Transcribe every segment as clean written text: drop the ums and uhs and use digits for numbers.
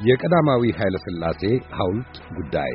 የቀዳማዊ ኃይለ ሥላሴ ሐውልት ጉዳይ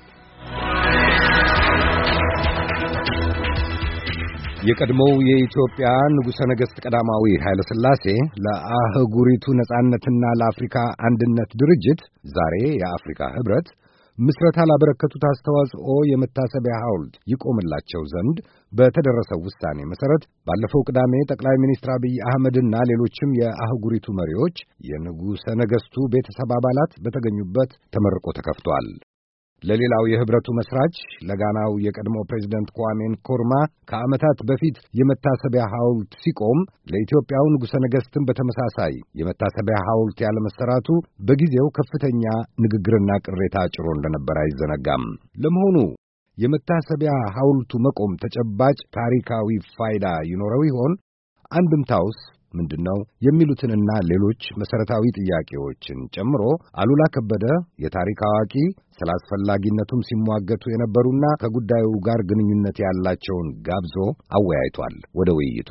የቀድሞው የኢትዮጵያ ንጉሠ ነገሥት ቀዳማዊ ኃይለ ሥላሴ ለአህጉሪቱ ነጻነትና ለአፍሪካ አንድነት ድርጅት ዛሬ የአፍሪካ ኅብረት ምስረታ ላበረከቱት አስተዋጽኦ የመታሰቢያ ሐውልት ይቆምላቸው ዘንድ በተደረሰው ውሳኔ መሠረት ባለፈው ቅዳሜ ጠቅላይ ሚኒስትር አብይ አህመድና ሌሎችም የአህጉሪቱ መሪዎች የንጉሠ ነገሥቱ ቤተሰብ አባላት በተገኙበት ተመርቆ ተከፍቷል። ለሌላው የኅብረቱ መስራች ለጋናው የቀድሞ ፕሬዝደንት ኳሜ ንክሩማ ከዓመታት በፊት የመታሰቢያ ሐውልት ሲቆም ለኢትዮጵያው ንጉሠ ነገሥትም በተመሳሳይ የመታሰቢያ ሐውልት ያለመሰራቱ በጊዜው ከፍተኛ ንግግርና ቅሬታ ጭሮ እንደነበር አይዘነጋም። ለመሆኑ የመታሰቢያ ሐውልቱ መቆም ተጨባጭ ታሪካዊ ፋይዳ ይኖረው ይሆን? አንድምታውስ ምንድነው? የሚሉትንና ሌሎች መሰረታዊ ጥያቄዎችን ጨምሮ አሉላ ከበደ የታሪክ አዋቂ ስለ አስፈላጊነቱም ሲሟገቱ የነበሩና ከጉዳዩ ጋር ግንኙነት ያላቸውን ጋብዞ አወያይቷል። ወደ ውይይቱ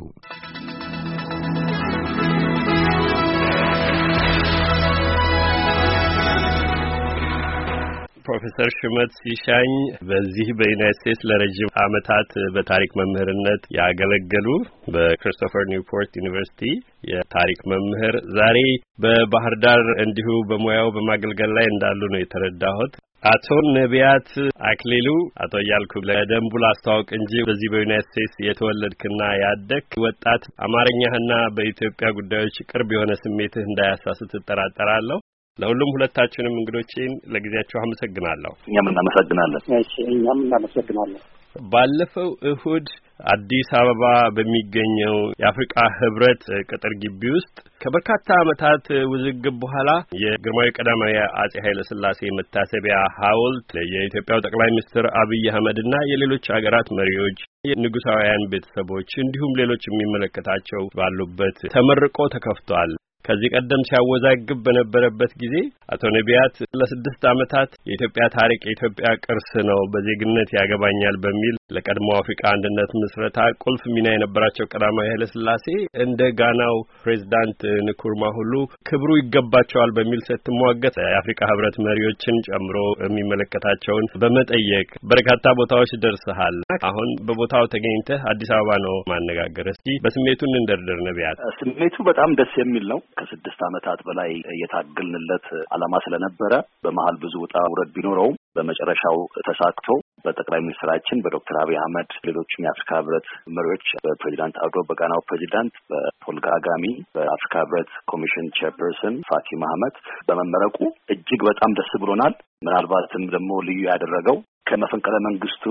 ፕሮፌሰር ሹመት ሲሻኝ በዚህ በዩናይትድ ስቴትስ ለረጅም ዓመታት በታሪክ መምህርነት ያገለገሉ በክሪስቶፈር ኒውፖርት ዩኒቨርሲቲ የታሪክ መምህር ዛሬ በባህር ዳር እንዲሁ በሙያው በማገልገል ላይ እንዳሉ ነው የተረዳሁት። አቶ ነቢያት አክሊሉ አቶ ያልኩ ለደንቡ ላስተዋውቅ እንጂ በዚህ በዩናይትድ ስቴትስ የተወለድክና ያደክ ወጣት አማርኛህና በኢትዮጵያ ጉዳዮች ቅርብ የሆነ ስሜትህ እንዳያሳስት እጠራጠራለሁ። ለሁሉም ሁለታችንም እንግዶቼን ለጊዜያቸው አመሰግናለሁ። እኛም እናመሰግናለን። እሺ እኛም እናመሰግናለን። ባለፈው እሁድ አዲስ አበባ በሚገኘው የአፍሪካ ህብረት ቅጥር ግቢ ውስጥ ከበርካታ ዓመታት ውዝግብ በኋላ የግርማዊ ቀዳማዊ አጼ ኃይለ ሥላሴ መታሰቢያ ሐውልት የኢትዮጵያው ጠቅላይ ሚኒስትር አብይ አህመድና የሌሎች ሀገራት መሪዎች፣ የንጉሳውያን ቤተሰቦች እንዲሁም ሌሎች የሚመለከታቸው ባሉበት ተመርቆ ተከፍቷል። ከዚህ ቀደም ሲያወዛግብ በነበረበት ጊዜ አቶ ነቢያት ለ6 ዓመታት የኢትዮጵያ ታሪክ የኢትዮጵያ ቅርስ ነው፣ በዜግነት ያገባኛል በሚል ለቀድሞ አፍሪካ አንድነት ምስረታ ቁልፍ ሚና የነበራቸው ቀዳማዊ ኃይለ ሥላሴ እንደ ጋናው ፕሬዝዳንት ንክሩማ ሁሉ ክብሩ ይገባቸዋል በሚል ስትሟገት የአፍሪካ ህብረት መሪዎችን ጨምሮ የሚመለከታቸውን በመጠየቅ በርካታ ቦታዎች ደርሰሃል። አሁን በቦታው ተገኝተህ አዲስ አበባ ነው ማነጋገር። እስኪ በስሜቱን እንደርደር ነቢያት። ስሜቱ በጣም ደስ የሚል ነው። ከ6 ዓመታት በላይ የታገልንለት ዓላማ ስለነበረ በመሃል ብዙ ውጣ ውረድ ቢኖረውም በመጨረሻው ተሳክቶ በጠቅላይ ሚኒስትራችን በዶክተር አብይ አህመድ ሌሎችም የአፍሪካ ህብረት መሪዎች በፕሬዚዳንት አውዶ በጋናው ፕሬዚዳንት በፖል ካጋሜ በአፍሪካ ህብረት ኮሚሽን ቼርፐርሰን ፋቲ ማህመድ በመመረቁ እጅግ በጣም ደስ ብሎናል። ምናልባትም ደግሞ ልዩ ያደረገው ከመፈንቅለ መንግስቱ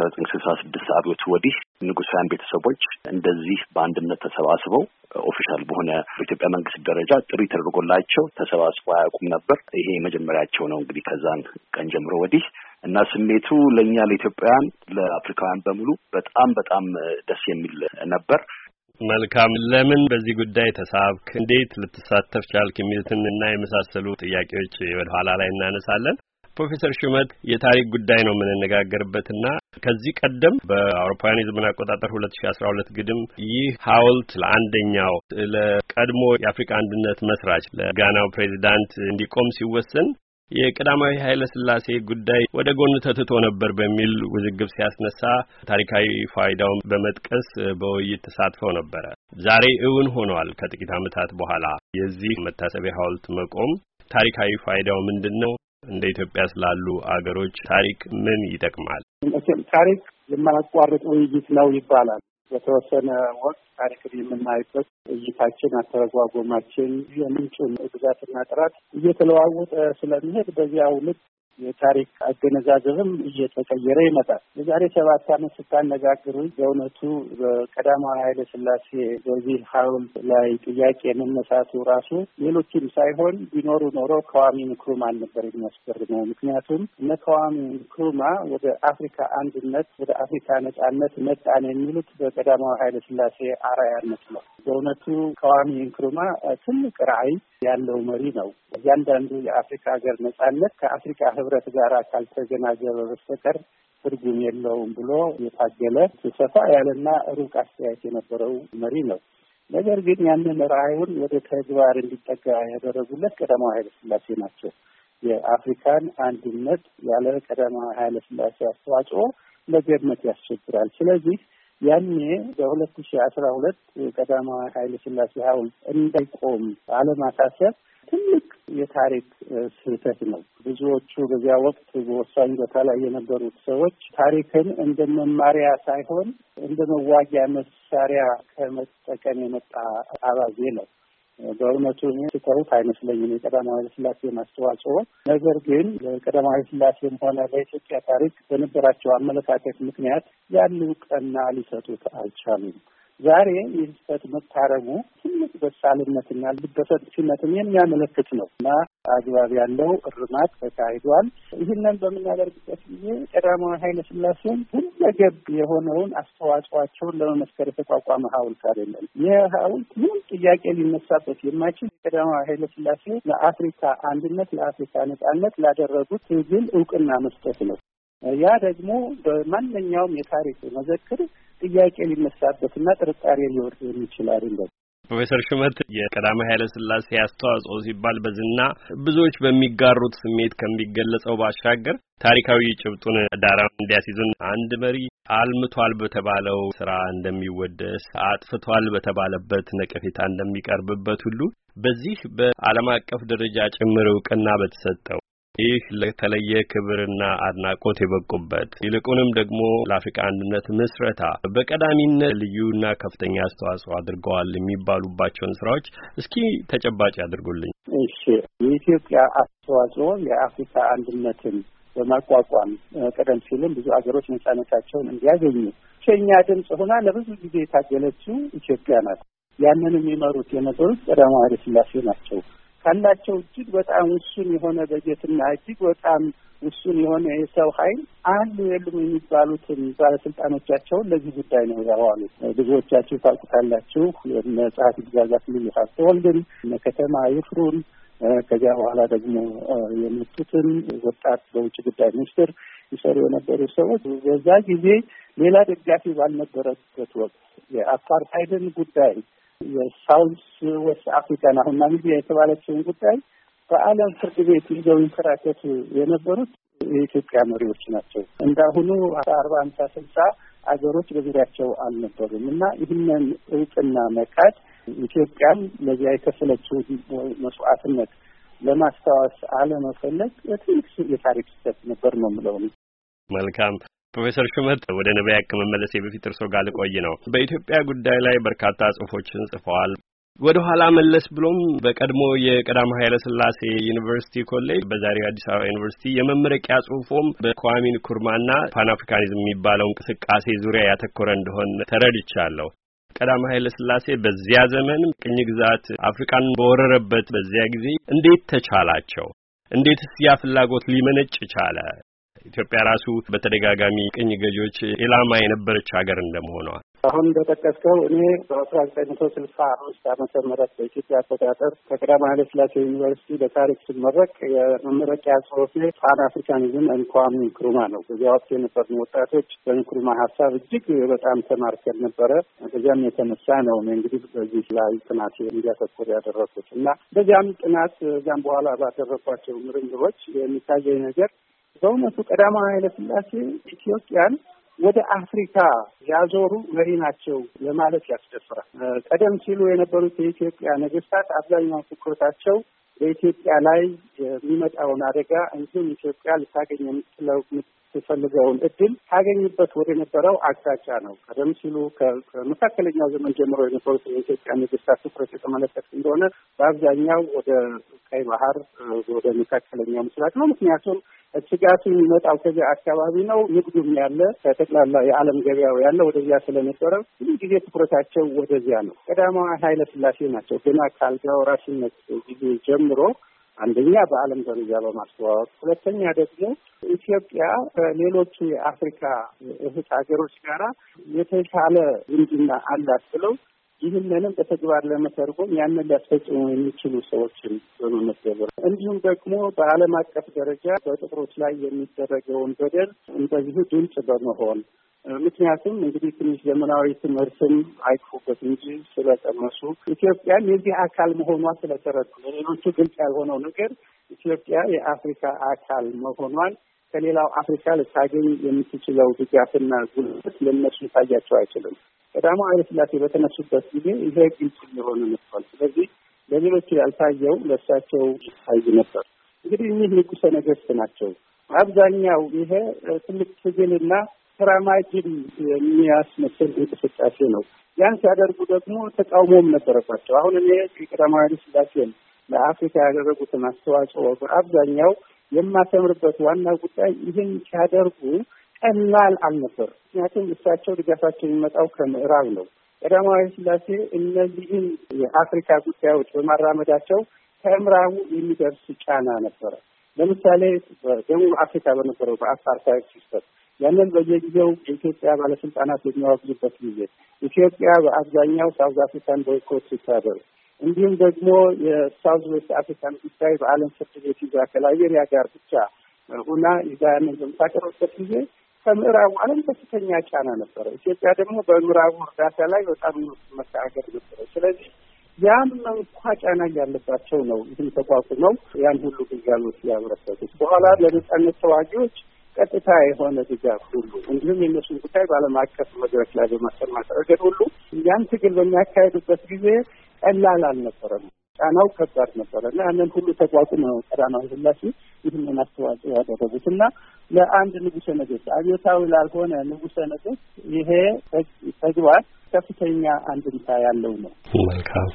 ከ1966 አብዮት ወዲህ ንጉሳውያን ቤተሰቦች እንደዚህ በአንድነት ተሰባስበው ኦፊሻል በሆነ በኢትዮጵያ መንግስት ደረጃ ጥሪ ተደርጎላቸው ተሰባስበው አያውቁም ነበር። ይሄ መጀመሪያቸው ነው እንግዲህ ከዛን ቀን ጀምሮ ወዲህ እና ስሜቱ ለኛ ለኢትዮጵያውያን ለአፍሪካውያን በሙሉ በጣም ደስ የሚል ነበር። መልካም። ለምን በዚህ ጉዳይ ተሳብክ? እንዴት ልትሳተፍ ቻልክ? የሚሉትንና የመሳሰሉ ጥያቄዎች ወደ ኋላ ላይ እናነሳለን። ፕሮፌሰር ሹመት የታሪክ ጉዳይ ነው የምንነጋገርበትና ከዚህ ቀደም በአውሮፓውያን የዘመን አቆጣጠር 2012 ግድም ይህ ሐውልት ለአንደኛው ለቀድሞ የአፍሪካ አንድነት መስራች ለጋናው ፕሬዚዳንት እንዲቆም ሲወሰን የቀዳማዊ ኃይለ ሥላሴ ጉዳይ ወደ ጎን ተትቶ ነበር በሚል ውዝግብ ሲያስነሳ ታሪካዊ ፋይዳውን በመጥቀስ በውይይት ተሳትፈው ነበረ። ዛሬ እውን ሆኗል። ከጥቂት ዓመታት በኋላ የዚህ መታሰቢያ ሐውልት መቆም ታሪካዊ ፋይዳው ምንድነው? እንደ ኢትዮጵያ ስላሉ አገሮች ታሪክ ምን ይጠቅማል? ታሪክ የማያቋርጥ ውይይት ነው ይባላል። በተወሰነ ወቅት ታሪክን የምናይበት እይታችን፣ አተረጓጎማችን፣ የምንጩን ብዛትና ጥራት እየተለዋወጠ ስለሚሄድ በዚያው ልክ የታሪክ አገነዛዘብም እየተቀየረ ይመጣል። የዛሬ 7 ዓመት ስታነጋግሩኝ በእውነቱ በቀዳማዊ ኃይለ ሥላሴ በዚህ ሐውልት ላይ ጥያቄ መነሳቱ ራሱ ሌሎችም ሳይሆን ቢኖሩ ኖሮ ኳሜ ንክሩማ ነበር የሚያስገርመው። ምክንያቱም እነ ኳሜ ንክሩማ ወደ አፍሪካ አንድነት ወደ አፍሪካ ነጻነት መጣን የሚሉት በቀዳማዊ ኃይለ ሥላሴ አርአያነት ነው። በእውነቱ ኳሜ ንክሩማ ትልቅ ራዕይ ያለው መሪ ነው። እያንዳንዱ የአፍሪካ ሀገር ነጻነት ከአፍሪካ ህብረት ጋር ካልተገናዘበ በስተቀር ትርጉም የለውም ብሎ የታገለ ሰፋ ያለና ሩቅ አስተያየት የነበረው መሪ ነው። ነገር ግን ያንን ራዕዩን ወደ ተግባር እንዲጠጋ ያደረጉለት ቀዳማዊ ኃይለ ሥላሴ ናቸው። የአፍሪካን አንድነት ያለ ቀዳማዊ ኃይለ ሥላሴ አስተዋጽኦ ለገመት ያስቸግራል። ስለዚህ ያኔ በ2012 ቀዳማዊ ኃይለ ሥላሴ ሐውልት እንዳይቆም አለማሳሰብ ትልቅ የታሪክ ስህተት ነው። ብዙዎቹ በዚያ ወቅት በወሳኝ ቦታ ላይ የነበሩት ሰዎች ታሪክን እንደ መማሪያ ሳይሆን እንደ መዋጊያ መሳሪያ ከመጠቀም የመጣ አባዜ ነው። በእውነቱ ትተውት አይመስለኝም የቀዳማዊ ኃይለ ሥላሴ አስተዋጽኦ። ነገር ግን ለቀዳማዊ ኃይለ ሥላሴም ሆነ ለኢትዮጵያ ታሪክ በነበራቸው አመለካከት ምክንያት ያን እውቅና ሊሰጡት አልቻሉም። ዛሬ ይህ ስህተት መታረሙ ትልቅ በሳልነትና ልበሰፊነትን የሚያመለክት ነው እና አግባብ ያለው እርማት ተካሂዷል። ይህንን በምናደርግበት ጊዜ ቀዳማዊ ኃይለ ሥላሴን ሁለገብ የሆነውን አስተዋጽኦአቸውን ለመመስከር የተቋቋመ ሐውልት አይደለም። ይህ ሐውልት ምንም ጥያቄ ሊነሳበት የማይችል ቀዳማዊ ኃይለ ሥላሴ ለአፍሪካ አንድነት፣ ለአፍሪካ ነጻነት ላደረጉት ትግል እውቅና መስጠት ነው። ያ ደግሞ በማንኛውም የታሪክ መዘክር ጥያቄ ሊነሳበትና ጥርጣሬ ሊወርድ የሚችል አይደለም። ፕሮፌሰር ሹመት የቀዳማዊ ኃይለ ሥላሴ አስተዋጽኦ ሲባል በዝና ብዙዎች በሚጋሩት ስሜት ከሚገለጸው ባሻገር ታሪካዊ ጭብጡን ዳራውን እንዲያስይዙን አንድ መሪ አልምቷል በተባለው ስራ እንደሚወደስ፣ አጥፍቷል በተባለበት ነቀፌታ እንደሚቀርብበት ሁሉ በዚህ በዓለም አቀፍ ደረጃ ጭምር እውቅና በተሰጠው ይህ ለተለየ ክብርና አድናቆት የበቁበት ይልቁንም ደግሞ ለአፍሪካ አንድነት ምስረታ በቀዳሚነት ልዩና ከፍተኛ አስተዋጽኦ አድርገዋል የሚባሉባቸውን ስራዎች እስኪ ተጨባጭ ያድርጉልኝ። እሺ፣ የኢትዮጵያ አስተዋጽኦ የአፍሪካ አንድነትን በማቋቋም ቀደም ሲልም ብዙ አገሮች ነጻነታቸውን እንዲያገኙ ብቸኛ ድምጽ ሆና ለብዙ ጊዜ የታገለችው ኢትዮጵያ ናት። ያንን የሚመሩት የነበሩት ቀዳማዊ ኃይለ ሥላሴ ናቸው። ካላቸው እጅግ በጣም ውሱን የሆነ በጀትና እጅግ በጣም ውሱን የሆነ የሰው ኃይል አሉ የሉም የሚባሉትን ባለስልጣኖቻቸውን ለዚህ ጉዳይ ነው ያዋሉት። ብዙዎቻችሁ ታውቁታላችሁ። የጸሐፊ ትእዛዛት ልዩ ሀብተወልድን፣ ከተማ ይፍሩን፣ ከዚያ በኋላ ደግሞ የመጡትን ወጣት በውጭ ጉዳይ ሚኒስትር ይሰሩ የነበሩ ሰዎች በዛ ጊዜ ሌላ ደጋፊ ባልነበረበት ወቅት የአፓርታይድን ጉዳይ የሳውዝ ዌስት አፍሪካን አሁን ናሚቢያ የተባለችውን ጉዳይ በዓለም ፍርድ ቤት ይዘው ይንከራከቱ የነበሩት የኢትዮጵያ መሪዎች ናቸው። እንዳሁኑ 40፣ 50፣ 60 አገሮች በዙሪያቸው አልነበሩም እና ይህንን እውቅና መካድ ኢትዮጵያም ለዚያ የከፈለችው መስዋዕትነት ለማስታወስ አለመፈለግ ትልቅ የታሪክ ስህተት ነበር ነው የምለው። መልካም ፕሮፌሰር ሹመት ወደ ነቢያ ከመመለሴ በፊት እርሶ ጋር ልቆይ ነው። በኢትዮጵያ ጉዳይ ላይ በርካታ ጽሑፎችን ጽፈዋል። ወደ ኋላ መለስ ብሎም በቀድሞ የቀዳማዊ ኃይለ ሥላሴ ዩኒቨርሲቲ ኮሌጅ በዛሬው አዲስ አበባ ዩኒቨርሲቲ የመመረቂያ ጽሑፎም በኳሚ ንክሩማና ፓን አፍሪካኒዝም የሚባለው እንቅስቃሴ ዙሪያ ያተኮረ እንደሆነ ተረድቻለሁ። ቀዳማዊ ኃይለ ሥላሴ በዚያ ዘመን ቅኝ ግዛት አፍሪካን በወረረበት በዚያ ጊዜ እንዴት ተቻላቸው? እንዴትስ ያ ፍላጎት ሊመነጭ ቻለ? ኢትዮጵያ ራሱ በተደጋጋሚ ቅኝ ገዢዎች ኢላማ የነበረች ሀገር እንደመሆኗ አሁን እንደጠቀስከው እኔ በ1965 ዓመተ ምህረት በኢትዮጵያ አቆጣጠር ከቀዳማዊ ኃይለ ሥላሴ ዩኒቨርሲቲ በታሪክ ስመረቅ የመመረቂያ ጽሑፌ ፓን አፍሪካኒዝም ኤንድ ኳሚ ንክሩማ ነው። በዚያ ወቅት የነበርን ወጣቶች በንክሩማ ሀሳብ እጅግ በጣም ተማርከን ነበረ። በዚያም የተነሳ ነው እንግዲህ በዚህ ላይ ጥናት እንዲያተኩር ያደረኩት እና በዚያም ጥናት እዚያም በኋላ ባደረኳቸው ምርምሮች የሚታየኝ ነገር በእውነቱ ቀዳማዊ ኃይለ ሥላሴ ኢትዮጵያን ወደ አፍሪካ ያዞሩ መሪ ናቸው ለማለት ያስደፍራል። ቀደም ሲሉ የነበሩት የኢትዮጵያ ነገስታት አብዛኛው ትኩረታቸው በኢትዮጵያ ላይ የሚመጣውን አደጋ እንዲሁም ኢትዮጵያ ልታገኝ የምትፈልገውን እድል ታገኝበት ወደ ነበረው አቅጣጫ ነው። ቀደም ሲሉ ከመካከለኛው ዘመን ጀምሮ የነበሩት የኢትዮጵያ ነገስታት ትኩረት የተመለከት እንደሆነ በአብዛኛው ወደ ቀይ ባህር፣ ወደ መካከለኛው ምስራቅ ነው። ምክንያቱም ስጋቱ የሚመጣው ከዚያ አካባቢ ነው። ንግዱም ያለ ከጠቅላላ የዓለም ገበያው ያለ ወደዚያ ስለነበረ ብዙ ጊዜ ትኩረታቸው ወደዚያ ነው። ቀዳማዊ ኃይለ ሥላሴ ናቸው ገና ከአልጋ ወራሽነት ጊዜ ጀምሮ አንደኛ በዓለም ደረጃ በማስተዋወቅ፣ ሁለተኛ ደግሞ ኢትዮጵያ ከሌሎቹ የአፍሪካ እህት ሀገሮች ጋራ የተሻለ ዝምድና አላት ብለው ይህንንም በተግባር ለመተርጎም ያንን ሊያስፈጽሙ የሚችሉ ሰዎችን በመመደብ እንዲሁም ደግሞ በዓለም አቀፍ ደረጃ በጥቁሮች ላይ የሚደረገውን በደል እንደዚሁ ድምጽ በመሆን ምክንያቱም እንግዲህ ትንሽ ዘመናዊ ትምህርትም አይክፉበት እንጂ ስለቀመሱ ኢትዮጵያን የዚህ አካል መሆኗ ስለተረዱ ለሌሎቹ ግልጽ ያልሆነው ነገር ኢትዮጵያ የአፍሪካ አካል መሆኗን ከሌላው አፍሪካ ልታገኝ የምትችለው ድጋፍና ጉልበት ለነሱ ሊታያቸው አይችልም። ቀዳማዊ ኃይለ ሥላሴ በተነሱበት ጊዜ ይሄ ግልጽ የሆነ መጥቷል። ስለዚህ ለሌሎቹ ያልታየው ለእሳቸው ይታይ ነበር። እንግዲህ እኒህ ንጉሠ ነገሥት ናቸው። አብዛኛው ይሄ ትልቅ ትግልና ተራማጅን የሚያስመስል እንቅስቃሴ ነው። ያን ሲያደርጉ ደግሞ ተቃውሞም ነበረባቸው። አሁን እኔ ቀዳማዊ ኃይለ ሥላሴን ለአፍሪካ ያደረጉትን አስተዋጽኦ በአብዛኛው የማተምርበት ዋና ጉዳይ ይህን ሲያደርጉ ቀላል አልነበር። ምክንያቱም እሳቸው ድጋፋቸው የሚመጣው ከምዕራብ ነው። ቀዳማዊ ኃይለ ሥላሴ እነዚህን የአፍሪካ ጉዳዮች በማራመዳቸው ከምዕራቡ የሚደርስ ጫና ነበረ። ለምሳሌ በደቡብ አፍሪካ በነበረው በአፓርታይድ ሲስተም ያንን በየጊዜው የኢትዮጵያ ባለስልጣናት የሚያወግዙበት ጊዜ ኢትዮጵያ በአብዛኛው ሳውዝ አፍሪካን ቦይኮት ስታደርግ እንዲሁም ደግሞ የሳውዝ ዌስት አፍሪካን ጉዳይ በዓለም ፍርድ ቤት ይዛ ከላይቤሪያ ጋር ብቻ ሁና ይዛ ያንን በምታቀርብበት ጊዜ ከምዕራቡ ዓለም ከፍተኛ ጫና ነበረ። ኢትዮጵያ ደግሞ በምዕራቡ እርዳታ ላይ በጣም መታገር ነበረ። ስለዚህ ያም እንኳ ጫና ያለባቸው ነው ይህን ተቋቁመው ያን ሁሉ ግልጋሎት ያበረከቱት። በኋላ ለነጻነት ተዋጊዎች ቀጥታ የሆነ ድጋፍ ሁሉ እንዲሁም የእነሱን ጉዳይ በዓለም አቀፍ መድረክ ላይ በማሰማት ረገድ ሁሉ ያን ትግል በሚያካሄዱበት ጊዜ ቀላል አልነበረም። ጫናው ከባድ ነበረ እና ያንን ሁሉ ተቋቁመው ቀዳማዊ ኃይለ ሥላሴ ይህንን አስተዋጽኦ ያደረጉት እና ለአንድ ንጉሠ ነገሥት አብዮታዊ ላልሆነ ንጉሠ ነገሥት ይሄ ተግባር ከፍተኛ አንድምታ ያለው ነው። መልካም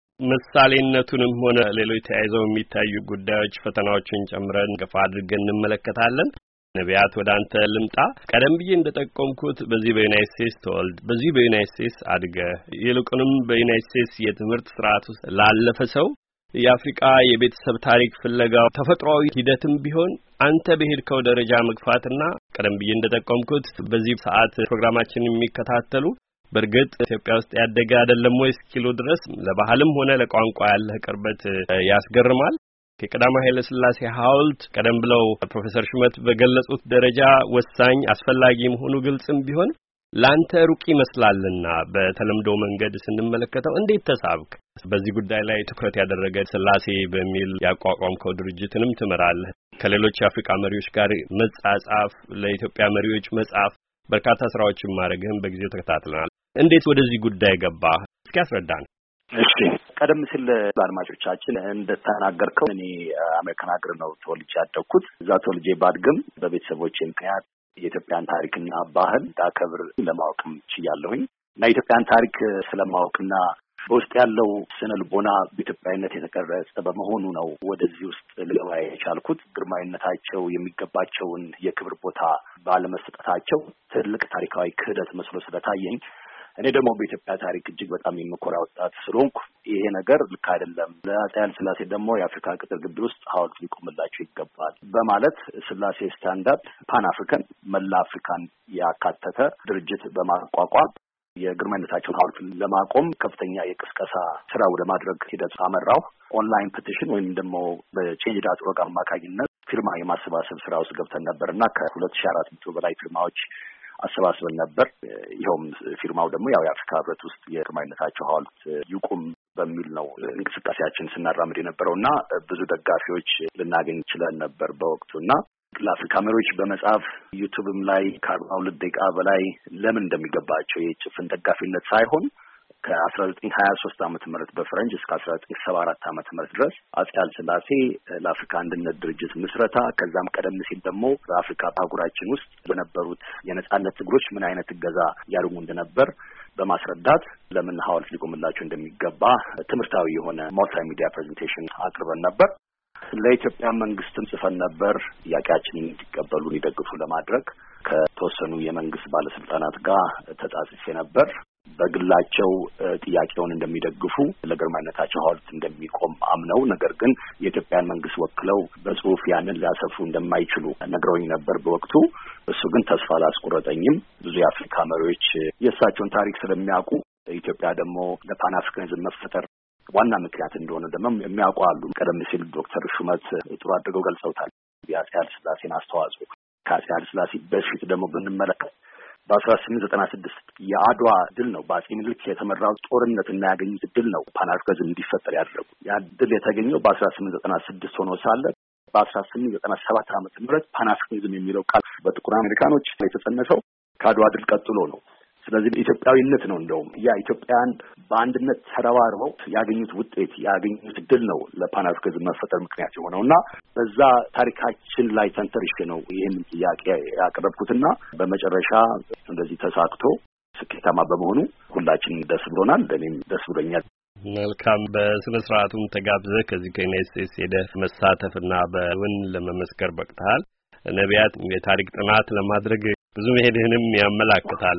ምሳሌነቱንም ሆነ ሌሎች ተያይዘው የሚታዩ ጉዳዮች ፈተናዎችን ጨምረን ገፋ አድርገን እንመለከታለን። ነቢያት ወደ አንተ ልምጣ። ቀደም ብዬ እንደጠቆምኩት በዚህ በዩናይትድ ስቴትስ ተወልድ በዚህ በዩናይትድ ስቴትስ አድገህ ይልቁንም በዩናይትድ ስቴትስ የትምህርት ስርዓት ውስጥ ላለፈ ሰው የአፍሪካ የቤተሰብ ታሪክ ፍለጋው ተፈጥሯዊ ሂደትም ቢሆን አንተ በሄድከው ደረጃ መግፋትና ቀደም ብዬ እንደጠቆምኩት በዚህ ሰዓት ፕሮግራማችንን የሚከታተሉ በእርግጥ ኢትዮጵያ ውስጥ ያደገ አይደለም ወይ እስኪሉ ድረስ ለባህልም ሆነ ለቋንቋ ያለህ ቅርበት ያስገርማል። የቀዳማዊ ኃይለ ሥላሴ ሐውልት ቀደም ብለው ፕሮፌሰር ሹመት በገለጹት ደረጃ ወሳኝ አስፈላጊ መሆኑ ግልጽም ቢሆን ላንተ ሩቅ ይመስላልና በተለምዶ መንገድ ስንመለከተው እንዴት ተሳብክ? በዚህ ጉዳይ ላይ ትኩረት ያደረገ ሥላሴ በሚል ያቋቋምከው ድርጅትንም ትመራለህ። ከሌሎች የአፍሪካ መሪዎች ጋር መጻጻፍ፣ ለኢትዮጵያ መሪዎች መጻፍ፣ በርካታ ስራዎችን ማድረግህም በጊዜው ተከታትለናል። እንዴት ወደዚህ ጉዳይ ገባ? እስኪ አስረዳን። እሺ፣ ቀደም ሲል በአድማጮቻችን እንደተናገርከው እኔ አሜሪካን ሀገር ነው ተወልጄ ያደግኩት። እዛ ተወልጄ ባድግም በቤተሰቦቼ ምክንያት የኢትዮጵያን ታሪክና ባህል እንዳከብር ለማወቅም ችያለሁኝ እና የኢትዮጵያን ታሪክ ስለማወቅና በውስጥ ያለው ስነ ልቦና በኢትዮጵያዊነት የተቀረጸ በመሆኑ ነው ወደዚህ ውስጥ ልገባ የቻልኩት። ግርማዊነታቸው የሚገባቸውን የክብር ቦታ ባለመስጠታቸው ትልቅ ታሪካዊ ክህደት መስሎ ስለታየኝ እኔ ደግሞ በኢትዮጵያ ታሪክ እጅግ በጣም የምኮራ ወጣት ስለሆንኩ ይሄ ነገር ልክ አይደለም፣ ለአፄ ኃይለ ሥላሴ ደግሞ የአፍሪካ ቅጥር ግቢ ውስጥ ሐውልት ሊቆምላቸው ይገባል በማለት ሥላሴ ስታንዳርድ ፓን አፍሪካን መላ አፍሪካን ያካተተ ድርጅት በማቋቋም የግርማዊነታቸውን ሐውልት ለማቆም ከፍተኛ የቅስቀሳ ስራ ወደ ማድረግ ሂደት አመራው። ኦንላይን ፔቲሽን ወይም ደግሞ በChange.org አማካኝነት ፊርማ የማሰባሰብ ስራ ውስጥ ገብተን ነበርና ከ2400 በላይ ፊርማዎች አሰባስበን ነበር። ይኸውም ፊርማው ደግሞ ያው የአፍሪካ ህብረት ውስጥ የግርማዊነታቸው ሐውልት ይቁም በሚል ነው እንቅስቃሴያችን ስናራምድ የነበረውና ብዙ ደጋፊዎች ልናገኝ ችለን ነበር በወቅቱና ለአፍሪካ መሪዎች በመጻፍ ዩቲዩብም ላይ ከ42 ደቂቃ በላይ ለምን እንደሚገባቸው የጭፍን ደጋፊነት ሳይሆን ከ1923 ዓመተ ምህረት በፈረንጅ እስከ 1974 ዓመተ ምህረት ድረስ አፄ ኃይለ ሥላሴ ለአፍሪካ አንድነት ድርጅት ምስረታ ከዛም ቀደም ሲል ደግሞ በአፍሪካ አህጉራችን ውስጥ በነበሩት የነጻነት ትግሎች ምን አይነት እገዛ ያደርጉ እንደነበር በማስረዳት ለምን ሐውልት ሊቆምላቸው እንደሚገባ ትምህርታዊ የሆነ ማልቲ ሚዲያ ፕሬዘንቴሽን አቅርበን ነበር። ለኢትዮጵያ መንግስትም ጽፈን ነበር። ጥያቄያችንን እንዲቀበሉ እንዲደግፉ ለማድረግ ከተወሰኑ የመንግስት ባለስልጣናት ጋር ተጻጽፌ ነበር። በግላቸው ጥያቄውን እንደሚደግፉ ለግርማዊነታቸው ሐውልት እንደሚቆም አምነው ነገር ግን የኢትዮጵያን መንግስት ወክለው በጽሁፍ ያንን ሊያሰፉ እንደማይችሉ ነግረውኝ ነበር በወቅቱ። እሱ ግን ተስፋ አላስቆረጠኝም። ብዙ የአፍሪካ መሪዎች የእሳቸውን ታሪክ ስለሚያውቁ ኢትዮጵያ ደግሞ ለፓን አፍሪካኒዝም መፈጠር ዋና ምክንያት እንደሆነ ደግሞ የሚያውቁ አሉ። ቀደም ሲል ዶክተር ሹመት ጥሩ አድርገው ገልጸውታል የአፄ ኃይለ ሥላሴን አስተዋጽኦ። ከአፄ ኃይለ ሥላሴ በፊት ደግሞ ብንመለከት በ1896 የአድዋ ድል ነው በአፄ ምኒልክ የተመራው ጦርነት እና ያገኙት ድል ነው ፓን አፍሪካኒዝም እንዲፈጠር ያደረጉት። ያ ድል የተገኘው በ1896 ሆኖ ሳለ በ1897 ዓመተ ምህረት ፓን አፍሪካኒዝም የሚለው ቃል በጥቁር አሜሪካኖች የተጸነሰው ከአድዋ ድል ቀጥሎ ነው። ስለዚህ ኢትዮጵያዊነት ነው እንደውም ያ ኢትዮጵያን በአንድነት ተረባርበው ያገኙት ውጤት ያገኙት ድል ነው ለፓን አፍሪካኒዝም መፈጠር ምክንያት የሆነውና በዛ ታሪካችን ላይ ተንተርሼ ነው ይህንን ጥያቄ ያቀረብኩትና በመጨረሻ እንደዚህ ተሳክቶ ስኬታማ በመሆኑ ሁላችንም ደስ ብሎናል። እኔም ደስ ብሎኛል። መልካም። በስነ ስርዓቱም ተጋብዘህ ከዚህ ከዩናይትድ ስቴትስ ሄደህ መሳተፍና በውን ለመመስከር በቅተሃል። ነቢያት የታሪክ ጥናት ለማድረግ ብዙ መሄድህንም ያመላክታል።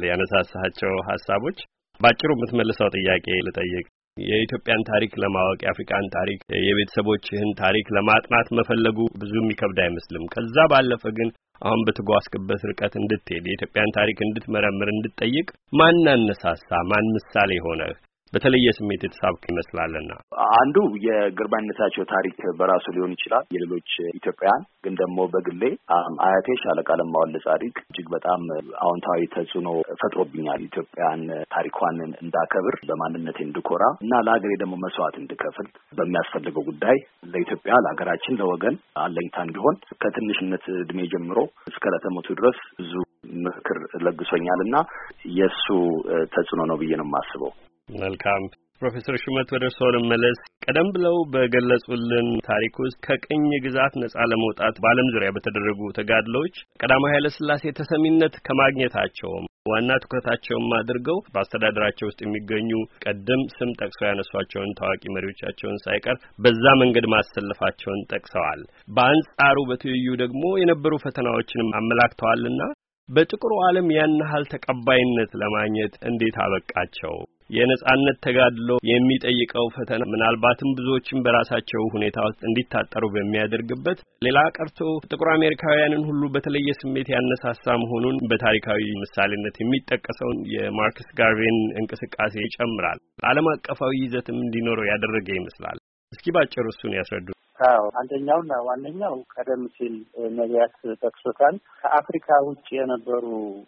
ያነሳሳቸው ሐሳቦች ባጭሩ የምትመልሰው ጥያቄ ልጠይቅ። የኢትዮጵያን ታሪክ ለማወቅ የአፍሪካን ታሪክ የቤተሰቦችህን ታሪክ ለማጥናት መፈለጉ ብዙ የሚከብድ አይመስልም። ከዛ ባለፈ ግን አሁን በተጓዝክበት ርቀት እንድትሄድ የኢትዮጵያን ታሪክ እንድትመረምር እንድትጠይቅ ማን አነሳሳ? ማን ምሳሌ ሆነህ በተለየ ስሜት የተሳብክ ይመስላልና? አንዱ የግርማዊነታቸው ታሪክ በራሱ ሊሆን ይችላል። የሌሎች ኢትዮጵያውያን ግን ደግሞ በግሌ አያቴ ሻለቃ ለማ ወልደ ጻዲቅ እጅግ በጣም አዎንታዊ ተጽዕኖ ፈጥሮብኛል። ኢትዮጵያን ታሪኳን እንዳከብር፣ በማንነቴ እንድኮራ እና ለሀገሬ ደግሞ መስዋዕት እንድከፍል በሚያስፈልገው ጉዳይ ለኢትዮጵያ፣ ለሀገራችን፣ ለወገን አለኝታ እንዲሆን ከትንሽነት እድሜ ጀምሮ እስከ ለተሞቱ ድረስ ብዙ ምክር ለግሶኛል እና የእሱ ተጽዕኖ ነው ብዬ ነው የማስበው። መልካም። ፕሮፌሰር ሹመት ወደ እርስዎ ልመለስ። ቀደም ብለው በገለጹልን ታሪክ ውስጥ ከቅኝ ግዛት ነጻ ለመውጣት በዓለም ዙሪያ በተደረጉ ተጋድሎዎች ቀዳማዊ ኃይለ ሥላሴ ተሰሚነት ከማግኘታቸውም ዋና ትኩረታቸውም አድርገው በአስተዳደራቸው ውስጥ የሚገኙ ቀደም ስም ጠቅሰው ያነሷቸውን ታዋቂ መሪዎቻቸውን ሳይቀር በዛ መንገድ ማሰለፋቸውን ጠቅሰዋል። በአንጻሩ በትይዩ ደግሞ የነበሩ ፈተናዎችንም አመላክተዋልና በጥቁሩ ዓለም ያን ያህል ተቀባይነት ለማግኘት እንዴት አበቃቸው? የነጻነት ተጋድሎ የሚጠይቀው ፈተና ምናልባትም ብዙዎችን በራሳቸው ሁኔታ ውስጥ እንዲታጠሩ በሚያደርግበት ሌላ ቀርቶ ጥቁር አሜሪካውያንን ሁሉ በተለየ ስሜት ያነሳሳ መሆኑን በታሪካዊ ምሳሌነት የሚጠቀሰውን የማርክስ ጋርቬይን እንቅስቃሴ ይጨምራል። ዓለም አቀፋዊ ይዘትም እንዲኖረው ያደረገ ይመስላል። እስኪ ባጭሩ እሱን ያስረዱ። አዎ፣ አንደኛውና ዋነኛው ቀደም ሲል ነቢያት ጠቅሶታል። ከአፍሪካ ውጭ የነበሩ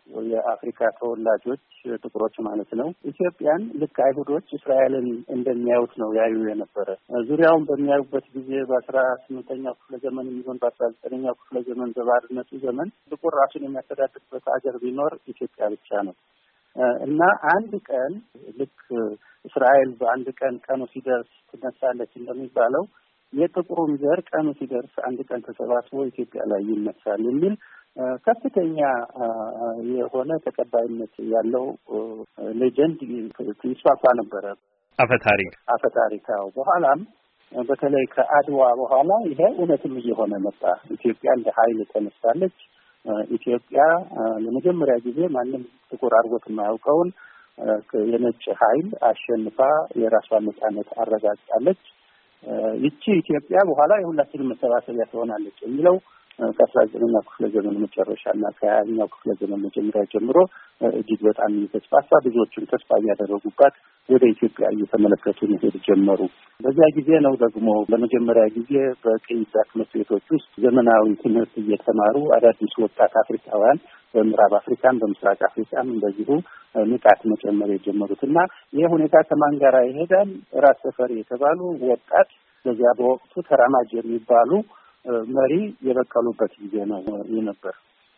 የአፍሪካ ተወላጆች ጥቁሮች ማለት ነው ኢትዮጵያን ልክ አይሁዶች እስራኤልን እንደሚያዩት ነው ያዩ የነበረ። ዙሪያውን በሚያዩበት ጊዜ በ18ኛው ክፍለ ዘመን የሚሆን በ19ኛው ክፍለ ዘመን በባርነቱ ዘመን ጥቁር ራሱን የሚያስተዳድርበት ሀገር ቢኖር ኢትዮጵያ ብቻ ነው እና አንድ ቀን ልክ እስራኤል በአንድ ቀን ቀኑ ሲደርስ ትነሳለች እንደሚባለው የጥቁሩም ዘር ቀኑ ሲደርስ አንድ ቀን ተሰባስቦ ኢትዮጵያ ላይ ይነሳል የሚል ከፍተኛ የሆነ ተቀባይነት ያለው ሌጀንድ ይስፋፋ ነበረ። አፈታሪካው በኋላም በተለይ ከአድዋ በኋላ ይሄ እውነትም እየሆነ መጣ። ኢትዮጵያ እንደ ኃይል ተነሳለች። ኢትዮጵያ ለመጀመሪያ ጊዜ ማንም ጥቁር አድርጎት የማያውቀውን የነጭ ኃይል አሸንፋ የራሷን ነጻነት አረጋግጣለች። ይቺ ኢትዮጵያ በኋላ የሁላችንም መሰባሰቢያ ትሆናለች የሚለው ከ19ኛው ክፍለ ዘመን መጨረሻና ከ20ኛው ክፍለ ዘመን መጀመሪያ ጀምሮ እጅግ በጣም እየተስፋፋ ብዙዎቹን ተስፋ እያደረጉባት ወደ ኢትዮጵያ እየተመለከቱ መሄድ ጀመሩ። በዚያ ጊዜ ነው ደግሞ ለመጀመሪያ ጊዜ በቅኝ ግዛት ትምህርት ቤቶች ውስጥ ዘመናዊ ትምህርት እየተማሩ አዳዲስ ወጣት አፍሪካውያን በምዕራብ አፍሪካም በምስራቅ አፍሪካም እንደዚሁ ንቃት መጨመር የጀመሩት እና ይህ ሁኔታ ከማን ጋር ይሄዳል? ራስ ተፈሪ የተባሉ ወጣት በዚያ በወቅቱ ተራማጅ የሚባሉ መሪ የበቀሉበት ጊዜ ነው ነበር።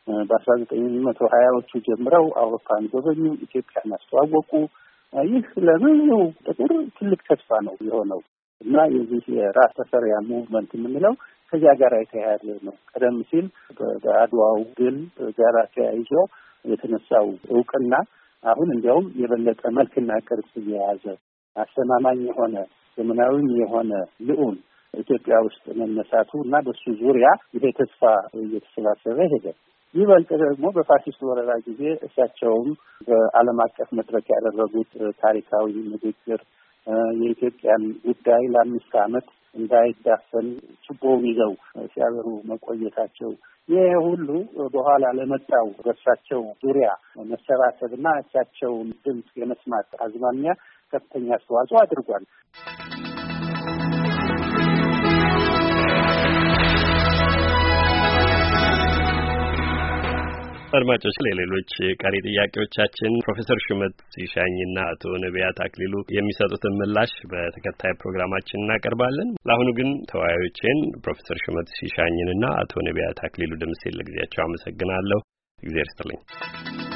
በ1920ዎቹ ጀምረው አውሮፓን ጎበኙ፣ ኢትዮጵያን አስተዋወቁ። ይህ ለብዙ ጥቁር ትልቅ ተስፋ ነው የሆነው እና የዚህ የራስ ተፈሪያ ሙቭመንት የምንለው ከዚያ ጋር የተያያዘ ነው። ቀደም ሲል በአድዋው ድል ጋር ተያይዞ የተነሳው እውቅና አሁን እንዲያውም የበለጠ መልክና ቅርጽ የያዘ አስተማማኝ የሆነ ዘመናዊም የሆነ ልዑል ኢትዮጵያ ውስጥ መነሳቱ እና በሱ ዙሪያ ይሄ ተስፋ እየተሰባሰበ ሄደ። ይበልጥ ደግሞ በፋሽስት ወረራ ጊዜ እሳቸውም በዓለም አቀፍ መድረክ ያደረጉት ታሪካዊ ንግግር የኢትዮጵያን ጉዳይ ለ5 ዓመት እንዳይዳፈን ችቦውን ይዘው ሲያበሩ መቆየታቸው ይሄ ሁሉ በኋላ ለመጣው በእሳቸው ዙሪያ መሰባሰብና እሳቸውን ድምፅ የመስማት አዝማሚያ ከፍተኛ አስተዋጽኦ አድርጓል። አድማጮች ለሌሎች ቀሪ ጥያቄዎቻችን ፕሮፌሰር ሹመት ሲሻኝና አቶ ነቢያት አክሊሉ የሚሰጡትን ምላሽ በተከታይ ፕሮግራማችን እናቀርባለን። ለአሁኑ ግን ተወያዮችን ፕሮፌሰር ሹመት ሲሻኝንና አቶ ነቢያት አክሊሉ ደምሴ ለጊዜያቸው አመሰግናለሁ። እግዚአብሔር ይስጥልኝ።